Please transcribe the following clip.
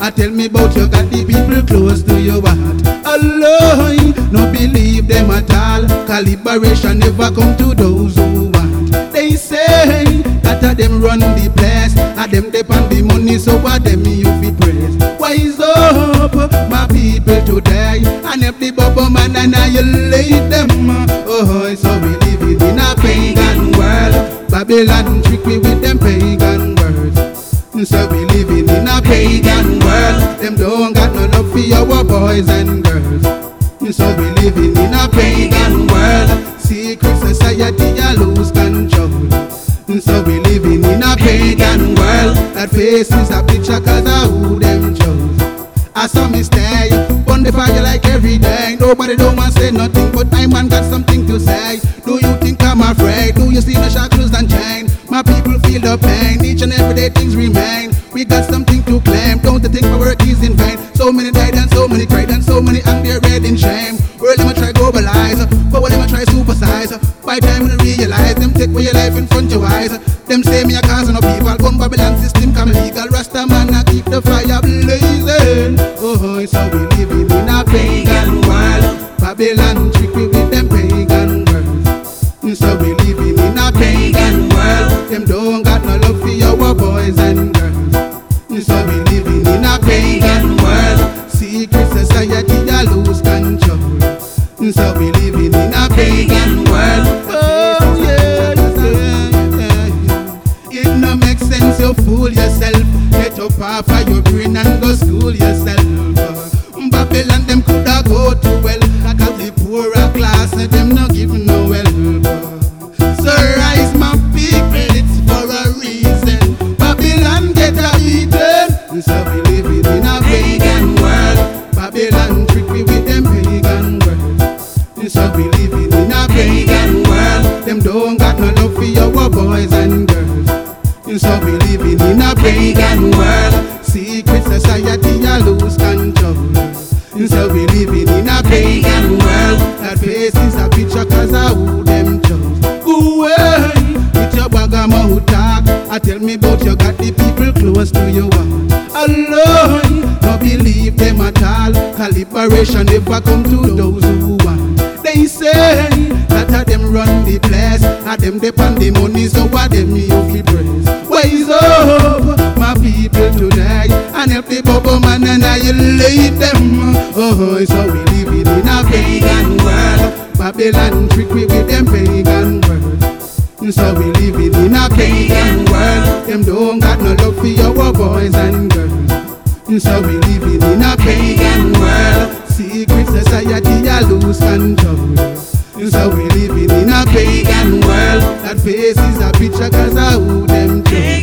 tell me about you got the people close to your heart. Allah, no believe them at all. Liberation never come to those who want. They say that them run the place, them depend the money, so what them you fi praise. Wise up, my people today, and if the bubble man annihilate them. Oh, so we living in a pagan world. Babylon trick me with them pagan words. So we living in a pagan world. Them don't got no love for our boys and girls. So we living in a pagan world. Secret society a lose control. So we living in a pagan world. That face is a picture cause of who them chose. I saw me stay on the fire like every day. Nobody don't want to say nothing, but I man got something to say. Do you think I'm afraid? Do you see the shackles and chain? My people feel the pain, each and every day things remain. We got something to claim, don't you think my work is in vain? So many died and so many cried and so many angry red in shame. World them a try globalize, but what them a try supersize. By time when they realize, them take away your life in front your eyes. Them say me a cause no people, come Babylon system come legal. Rasta man a keep the fire blazing. Oh, so we living in a pagan world. Babylon trick me with them pagan words. So we living in a pagan world. Them don't got no love for our boys and girls. So we living in a pagan world. Secret society a lose control. So we living in a pagan world. Oh yeah, yeah. It no make sense you fool yourself. Get up off of your brain and go school yourself. Babylon them coulda go to well, cause the poorer class them no give no help. So rise my people, it's for a reason. Babylon get a eaten. So we living in a pagan world. Babylon trick me with them pagan words. So we living in a pagan world. Them don't got no love for our boys and girls. So we living in a pagan world. Secret society a lose control. So we living in a pagan world. That face is a picture cause of who them chose. Ooh, it's your bagamouth talk. Tell me about you got the people close to your heart. Allah, no believe them at all. Liberation never come to those who want. They say that them run the place, them depend the money, so what them you fi praise. Wise up, my people today, and help the bubble man annihilate them. Oh, so we living in a pagan world. Babylon trick me with them pagan words. So we living in a pagan world. Them don't got no love for our boys and girls. So we living in a pagan world. Secret society a lose control. So we living in a pagan world. That face is a picture cause of who them chose.